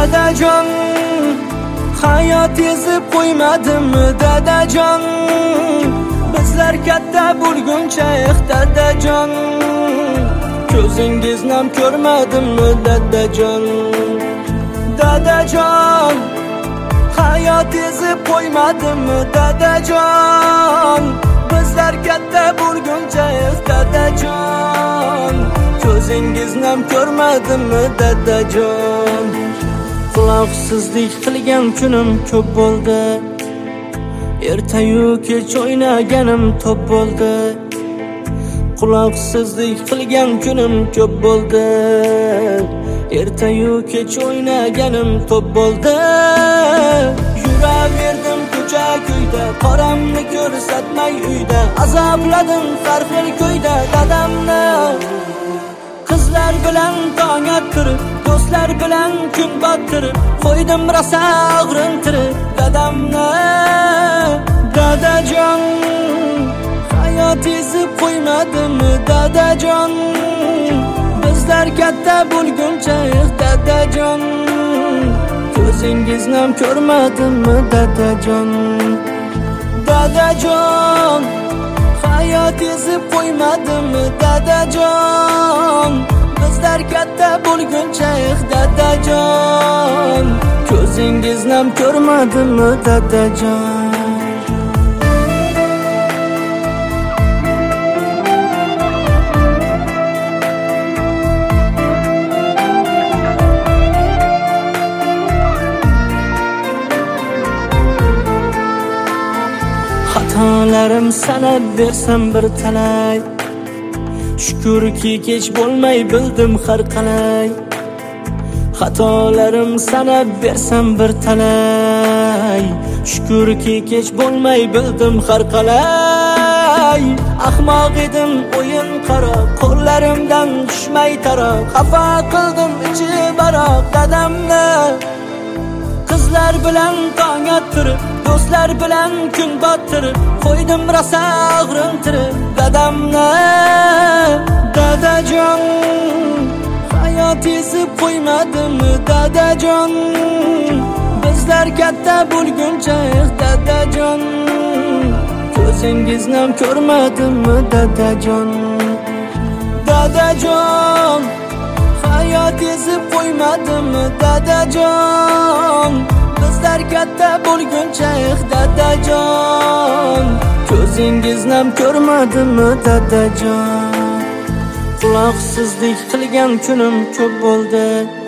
dadajon, hayot ezib qo'ymadimmi dadajon? Bizlar katta bo'lguncha dadajon, ko'zingizni ham ko'rmadimmi dadajon? Dadajon, hayot ezib qo'ymadimmi dadajon? Bizlar katta bo'lguncha dadajon, ko'zingizni ham ko'rmadimmi dadajon? Quloqsizlik qilgan kunim ko'p bo'ldi, ertayu kech o'ynaganim top bo'ldi. Quloqsizlik qilgan kunim ko'p bo'ldi, ertayu kech o'ynaganim top bo'ldi. Yuraverdim ko'cha ko'yda, qoramni ko'rsatmay uyda, azobladim har xil ko'yda dadamni. Qizlar bilan tong ottirib, do'stlar bilan kun bottirib, qo'ydim rosa og'rintirib dadamni. Dadajon, hayot ezib qo'ymadimmi dadajon? Bizlar katta bo'lguncha dadajon, ko'zingizni ham ko'rmadimmi dadajon? Dadajon, hayot ezib qo'ymadimmi dadajon? Bizlar katta bo'lguncha dadajon, ko'zingizni ham ko'rmadimmi dadajon? Xatolarim sanab bersam bir talay, shukurki kech bo'lmay bildim har qalay. Xatolarim sanab bersam bir talay, shukurki kech bo'lmay bildim har qalay. Ahmoq edim o'yin qaro, qo'llarimdan tushmay taro, xafa qildim ichi baroq dadamni. Qizlar bilan tong ottirib, do'stlar bilan kun bottirib, qo'ydim rosa og'rintirib dadamni. Dadajon, hayot ezib qo'ymadimmi dadajon? Bizlar katta bo'lguncha dadajon, ko'zingizni ham ko'rmadimmi dadajon? Dadajon, hayot ezib qo'ymadimmi dadajon? Bizlar katta bo'lguncha dadajon, ko'zingizni ham ko'rmadimmi dadajon? Quloqsizlik qilgan kunim ko'p bo'ldi,